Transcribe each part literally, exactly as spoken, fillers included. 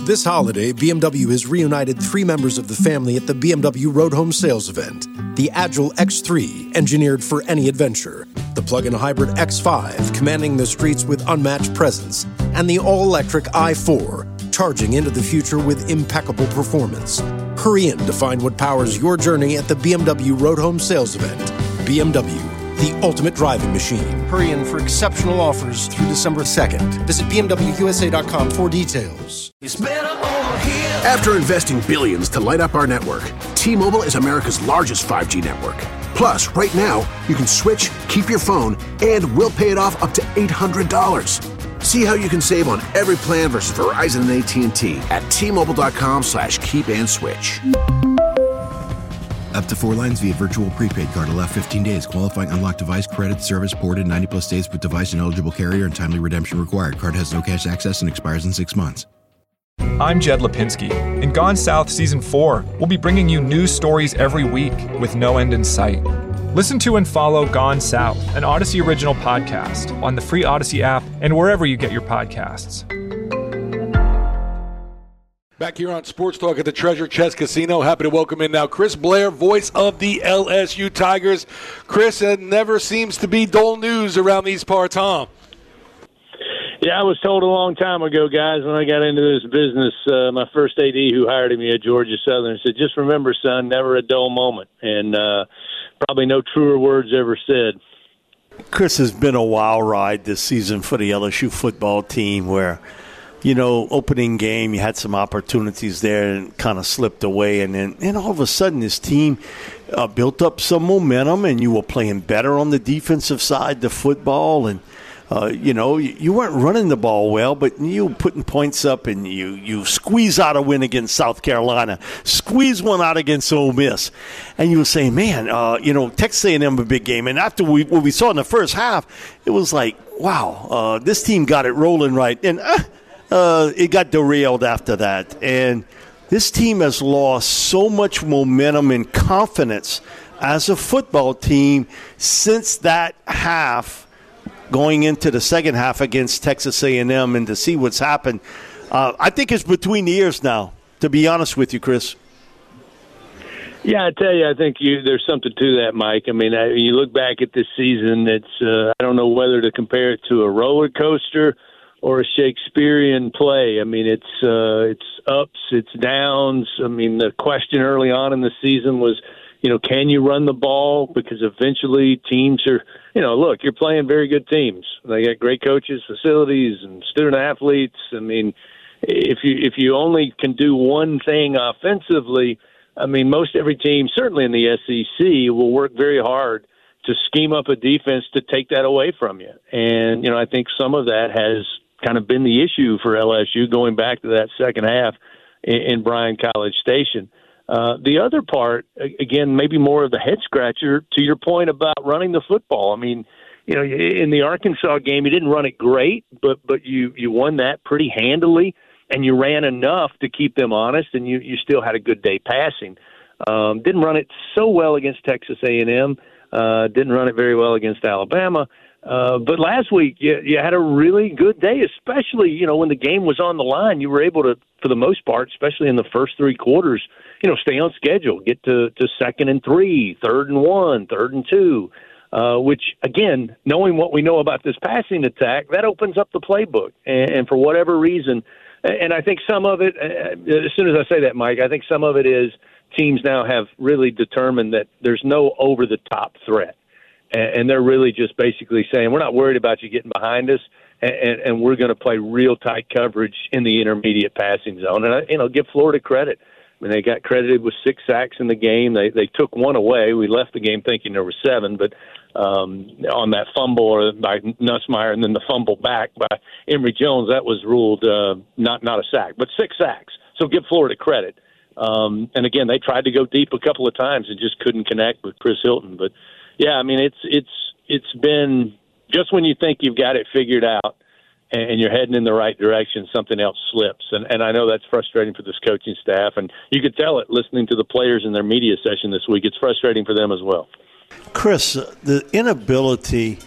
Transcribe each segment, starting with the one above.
This holiday, B M W has reunited three members of the family at the B M W Road Home Sales event. The Agile X three, engineered for any adventure. The plug-in hybrid X five, commanding the streets with unmatched presence. And the all-electric i four, charging into the future with impeccable performance. Hurry in to find what powers your journey at the B M W Road Home Sales event. B M W, the ultimate driving machine. Hurry in for exceptional offers through December second. Visit B M W U S A dot com for details. It's better over here. After investing billions to light up our network, T-Mobile is America's largest five G network. Plus, right now, you can switch, keep your phone, and we'll pay it off up to eight hundred dollars. See how you can save on every plan versus Verizon and A T and T at T-Mobile.com slash keep and switch. Up to four lines via virtual prepaid card. Allow fifteen days. Qualifying unlocked device credit service ported ninety plus days with device and eligible carrier and timely redemption required. Card has no cash access and expires in six months. I'm Jed Lipinski. In Gone South Season four, we'll be bringing you news stories every week with no end in sight. Listen to and follow Gone South, an Odyssey original podcast, on the free Odyssey app and wherever you get your podcasts. Back here on Sports Talk at the Treasure Chest Casino. Happy to welcome in now Chris Blair, voice of the L S U Tigers. Chris, it never seems to be dull news around these parts, huh? Yeah, I was told a long time ago, guys, when I got into this business, uh, my first A D who hired me at Georgia Southern said, just remember, son, never a dull moment. And uh, probably no truer words ever said. Chris, has been a wild ride this season for the L S U football team where, you know, opening game, you had some opportunities there and kind of slipped away. And then and all of a sudden this team uh, built up some momentum and you were playing better on the defensive side, the football. And, uh, you know, you, you weren't running the ball well, but you were putting points up and you, you squeeze out a win against South Carolina, squeeze one out against Ole Miss. And you were saying, man, uh, you know, Texas A and M a big game. And after we, what we saw in the first half, it was like, wow, uh, this team got it rolling right. And uh, Uh, it got derailed after that. And this team has lost so much momentum and confidence as a football team since that half going into the second half against Texas A and M. And to see what's happened, uh, I think it's between the ears now, to be honest with you, Chris. Yeah, I tell you, I think you, there's something to that, Mike. I mean, I, you look back at this season, it's uh, I don't know whether to compare it to a roller coaster or a Shakespearean play. I mean, it's uh, it's ups, it's downs. I mean, the question early on in the season was, you know, can you run the ball? Because eventually teams are, you know, look, you're playing very good teams. They got great coaches, facilities, and student athletes. I mean, if you if you only can do one thing offensively, I mean, most every team, certainly in the S E C, will work very hard to scheme up a defense to take that away from you. And, you know, I think some of that has kind of been the issue for L S U going back to that second half in, in Bryan College Station. Uh, the other part, again, maybe more of the head scratcher to your point about running the football. I mean, you know, in the Arkansas game, you didn't run it great, but but you, you won that pretty handily, and you ran enough to keep them honest, and you, you still had a good day passing. Um, didn't run it so well against Texas A and M. Uh, didn't run it very well against Alabama. Uh, but last week, you, you had a really good day, especially, you know, when the game was on the line. You were able to, for the most part, especially in the first three quarters, you know, stay on schedule, get to, to second and three, third and one, third and two, uh, which, again, knowing what we know about this passing attack, that opens up the playbook. And, and for whatever reason, and I think some of it, as soon as I say that, Mike, I think some of it is teams now have really determined that there's no over-the-top threat. And they're really just basically saying, we're not worried about you getting behind us, and, and, and we're going to play real tight coverage in the intermediate passing zone. And, I, you know, give Florida credit. I mean, they got credited with six sacks in the game. They they took one away. We left the game thinking there were seven, but um, on that fumble or by Nussmeier and then the fumble back by Emory Jones, that was ruled uh, not, not a sack, but six sacks. So give Florida credit. Um, and, again, they tried to go deep a couple of times and just couldn't connect with Chris Hilton. But, yeah, I mean, it's it's it's been just when you think you've got it figured out and you're heading in the right direction, something else slips. And, and I know that's frustrating for this coaching staff. And you could tell it listening to the players in their media session this week. It's frustrating for them as well. Chris, the inability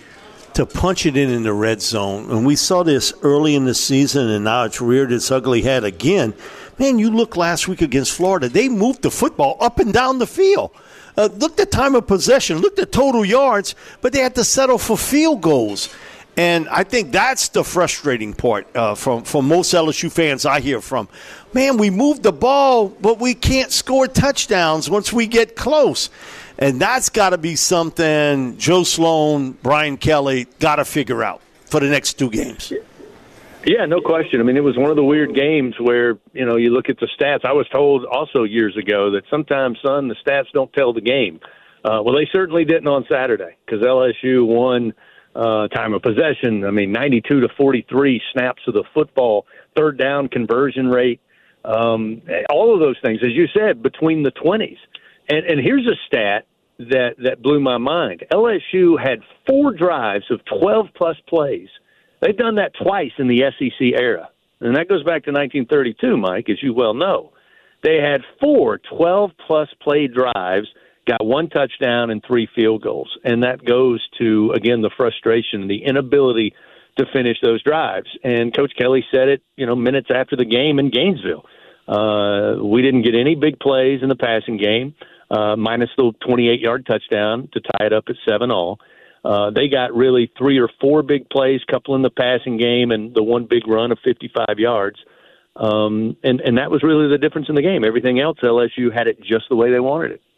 to punch it in in the red zone. And we saw this early in the season, and now it's reared its ugly head again. Man, you look last week against Florida. They moved the football up and down the field. Uh, look at time of possession. Look at total yards, but they had to settle for field goals. And I think that's the frustrating part uh, from, from most L S U fans I hear from. Man, we moved the ball, but we can't score touchdowns once we get close. And that's got to be something Joe Sloan, Brian Kelly got to figure out for the next two games. Yeah, no question. I mean, it was one of the weird games where, you know, you look at the stats. I was told also years ago that sometimes, son, the stats don't tell the game. Uh, well, they certainly didn't on Saturday because L S U won uh, time of possession. I mean, ninety-two to forty-three snaps of the football, third down conversion rate, um, all of those things, as you said, between the twenties. And, and here's a stat that, that blew my mind. L S U had four drives of twelve-plus plays. They've done that twice in the S E C era, and that goes back to nineteen thirty-two, Mike, as you well know. They had four twelve-plus play drives, got one touchdown and three field goals, and that goes to, again, the frustration, the inability to finish those drives. And Coach Kelly said it, you know, minutes after the game in Gainesville. Uh, we didn't get any big plays in the passing game, uh, minus the twenty-eight-yard touchdown to tie it up at seven all. Uh, they got really three or four big plays, couple in the passing game, and the one big run of fifty-five yards. Um, and, and that was really the difference in the game. Everything else, L S U had it just the way they wanted it.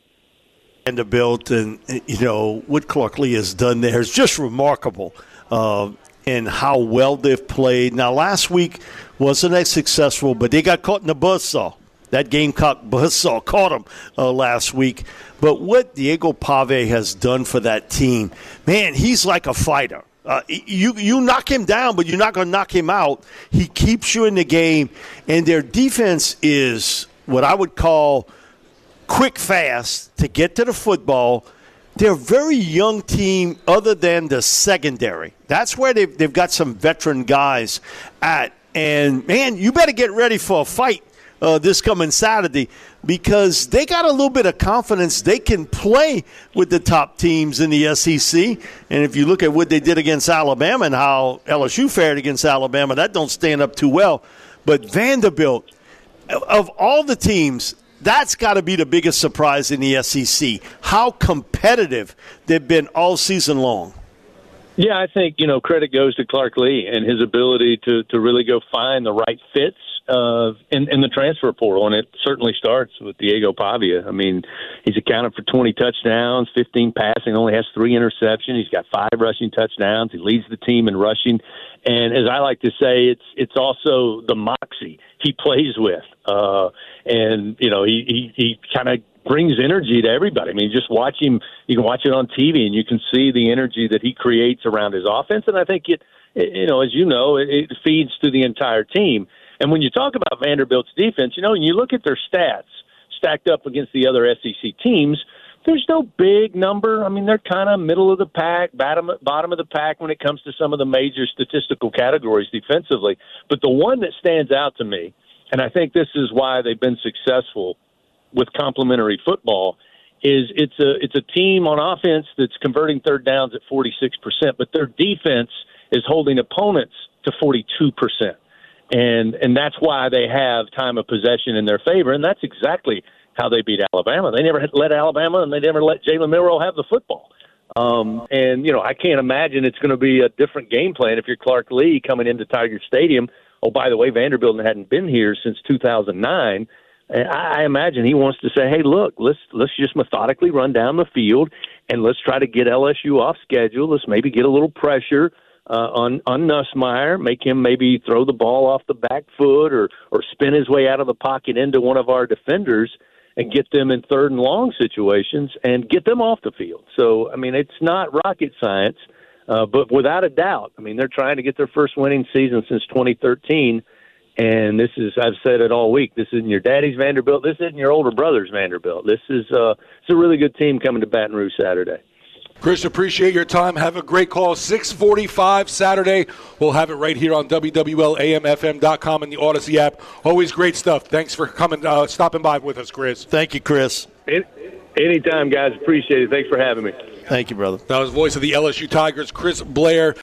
Vanderbilt and, you know, what Clark Lee has done there is just remarkable uh, in how well they've played. Now, last week wasn't as successful, but they got caught in the buzzsaw. That Gamecock buzzsaw caught them uh, last week. But what Diego Pave has done for that team, man, he's like a fighter. Uh, you you knock him down, but you're not going to knock him out. He keeps you in the game, and their defense is what I would call quick, fast to get to the football. They're a very young team other than the secondary. That's where they've, they've got some veteran guys at. And, man, you better get ready for a fight Uh, this coming Saturday because they got a little bit of confidence they can play with the top teams in the S E C. And if you look at what they did against Alabama and how L S U fared against Alabama, that don't stand up too well. But Vanderbilt, of all the teams, that's got to be the biggest surprise in the S E C, how competitive they've been all season long. Yeah, I think, you know, credit goes to Clark Lee and his ability to, to really go find the right fits uh, in, in the transfer portal, and it certainly starts with Diego Pavia. I mean, he's accounted for twenty touchdowns, fifteen passing, only has three interceptions. He's got five rushing touchdowns. He leads the team in rushing. And as I like to say, it's it's also the moxie he plays with. Uh, and, you know, he, he, he kind of brings energy to everybody. I mean, just watch him. You can watch it on T V, and you can see the energy that he creates around his offense. And I think it, it you know, as you know, it, it feeds to the entire team. And when you talk about Vanderbilt's defense, you know, when you look at their stats stacked up against the other S E C teams, there's no big number. I mean, they're kind of middle of the pack, bottom, bottom of the pack when it comes to some of the major statistical categories defensively. But the one that stands out to me, and I think this is why they've been successful with complementary football, is it's a it's a team on offense that's converting third downs at forty-six percent, but their defense is holding opponents to forty-two percent. And and that's why they have time of possession in their favor, and that's exactly how they beat Alabama. They never let Alabama, and they never let Jalen Milroe have the football. Um, and, you know, I can't imagine it's going to be a different game plan if you're Clark Lee coming into Tiger Stadium. Oh, by the way, Vanderbilt hadn't been here since two thousand nine. And I imagine he wants to say, hey, look, let's let's just methodically run down the field, and let's try to get L S U off schedule. Let's maybe get a little pressure uh, on, on Nussmeier, make him maybe throw the ball off the back foot or, or spin his way out of the pocket into one of our defenders and get them in third and long situations and get them off the field. So, I mean, it's not rocket science, uh, but without a doubt, I mean, they're trying to get their first winning season since twenty thirteen. And this is, I've said it all week, this isn't your daddy's Vanderbilt. This isn't your older brother's Vanderbilt. This is uh, it's a really good team coming to Baton Rouge Saturday. Chris, appreciate your time. Have a great call. six forty-five Saturday. We'll have it right here on W W L A M F M dot com and the Odyssey app. Always great stuff. Thanks for coming, uh, stopping by with us, Chris. Thank you, Chris. Anytime, guys. Appreciate it. Thanks for having me. Thank you, brother. That was voice of the L S U Tigers, Chris Blair.